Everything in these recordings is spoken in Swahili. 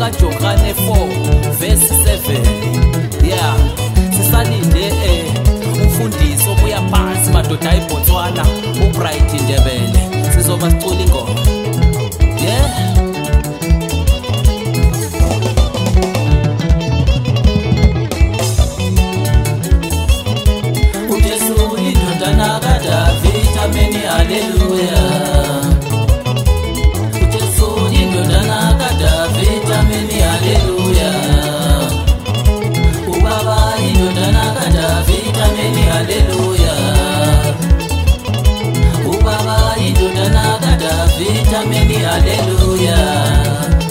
kaJohane 4 verse 7. Yeah, sisalinde umfundisi obuya phansi madoda eBotswana uBright Ndebele sizoba sicula ingoma. Yeah. uJesu indodana kaDavid, amen hallelujah. uJesu indodana kaDavid, amen hallelujah. ubaba indodana kaDavid, amen hallelujah. ubaba indodana kaDavid, amen hallelujah.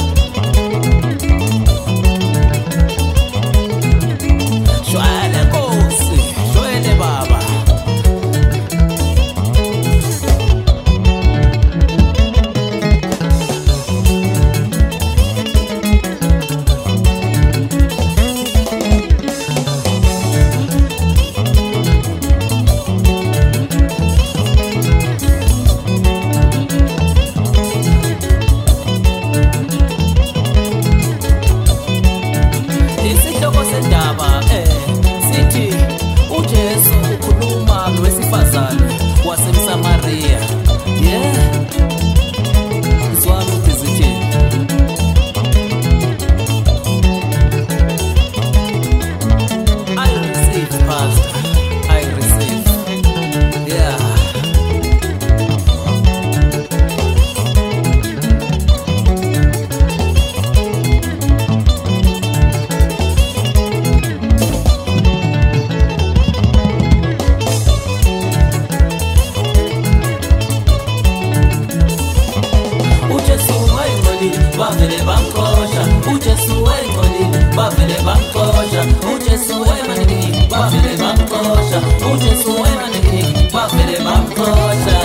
Shwele Nkosi, shwele baba. Isihloko sendaba sithi uJesu ukhuluma nowesifazane waseMsamaria. Yeah. Zwami dizithini. I receive, Pastor. I receive. Yeah. Bavele bankosha, uJesu wayingcolile, bavele bankosha, uJesu wayemaniki, bavele bankosha, uJesu wayemaniki, bavele bankosha.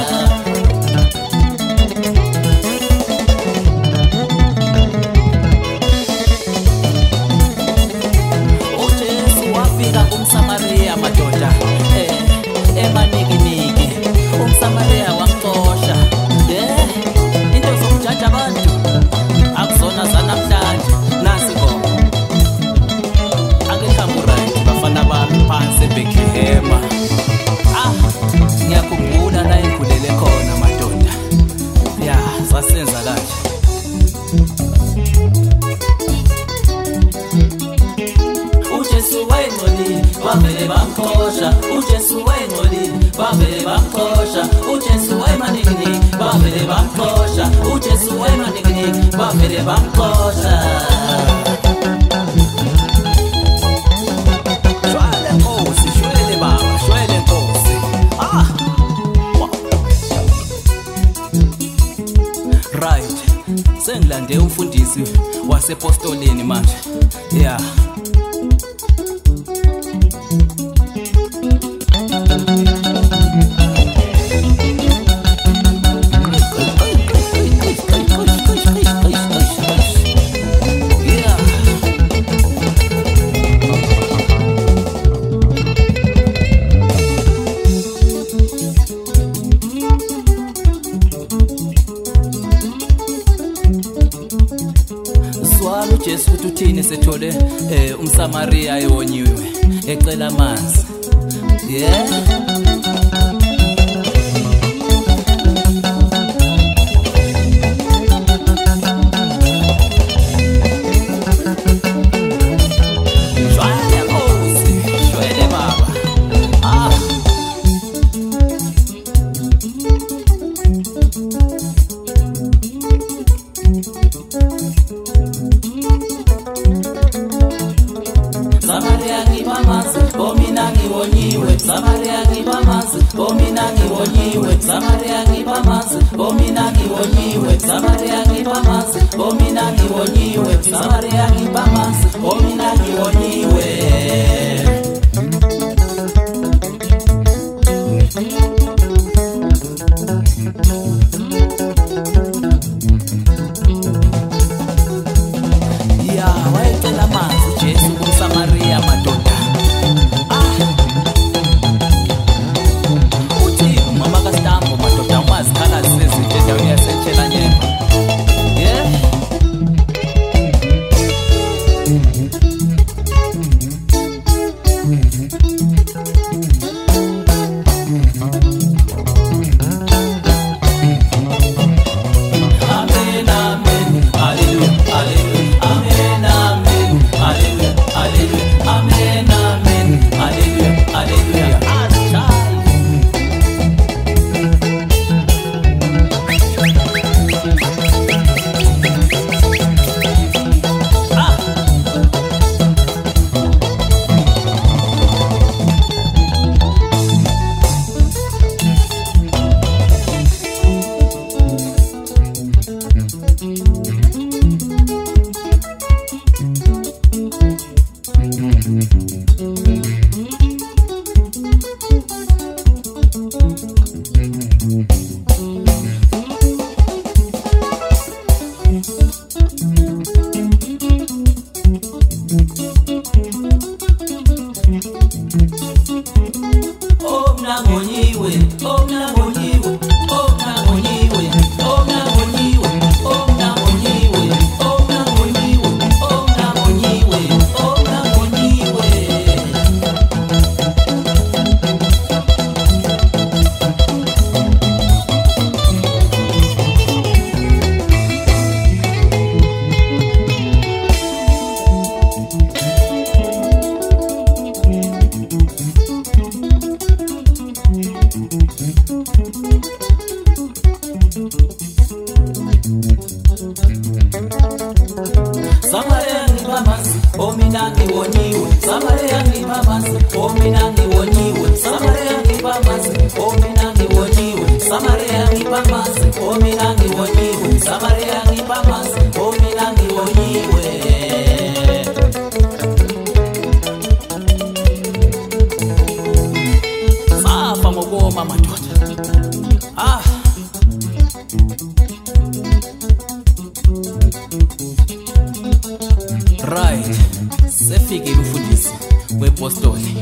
uJesu wafika kumSamaria madoda, emanikiniki, umSamaria wamxosha. Yeah, into zokujaja abantu akuzona zanamhlanje nasi ngoma akekhamurayi bafana bami phansi eBethlehem. Ngiyakhumbula la engikhulele khona madoda. Ya, sasenza kanje. uJesu wayingcolile, bavele bamkhosha, uJesu wayingcolile, bavele bamkhosha, uJesu wayemaniki, bavele bamkhosha, uJesu wayemaniki, bavele bamkhosha. Shwele Nkosi, shwele baba, shwele Nkosi. Right, sengilande umfundisi wasepostoleni manje. Yeah. Swalo uJesu uthini sethole umSamaria ewonyiwe ecela amanzi. Yeah. Samaria ngibamazi, bomina ngiwonyiwe. Samaria ngibamazi, bomina ngiwonyiwe. Samaria ngibamazi, bomina ngiwonyiwe. Samaria ngibamazi, bomina ngiwonyiwe. Samaria ngibamazi, bomina ngiwonyiwe. Wayecela amanzi uJesu kumSamaria madoda. Uthi mama kaStambo madoda wazikhala sezithe endaweni yaseTshelanyemba. Yeah. ngiphamasi mina ngiwonyiwe Samaria ngiphamasi mina ngiwonyiwe Safa ngokoma madoda Right sefikile umfundisi wepostoli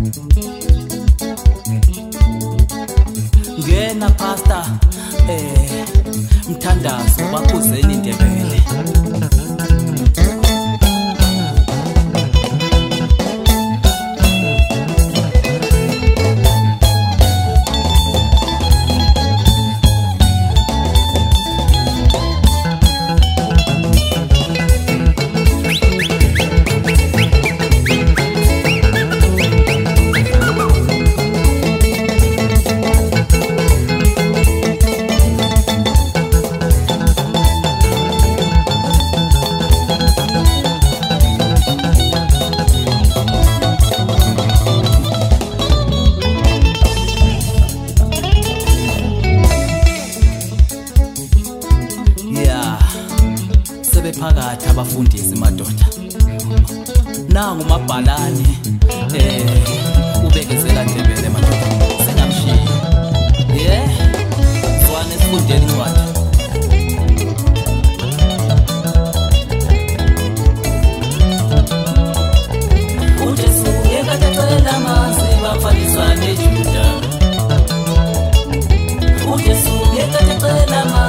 Ngena pastor Mthandazo bakhuzeni Ndebele Phakathi abafundisi madoda nangu mabhalane ubekezela Ndebele madoda singamshiya zwane sifundeni incwadi uJesu ekathethelwa amazwi bafundiswa neJuda uJesu ekathethelwa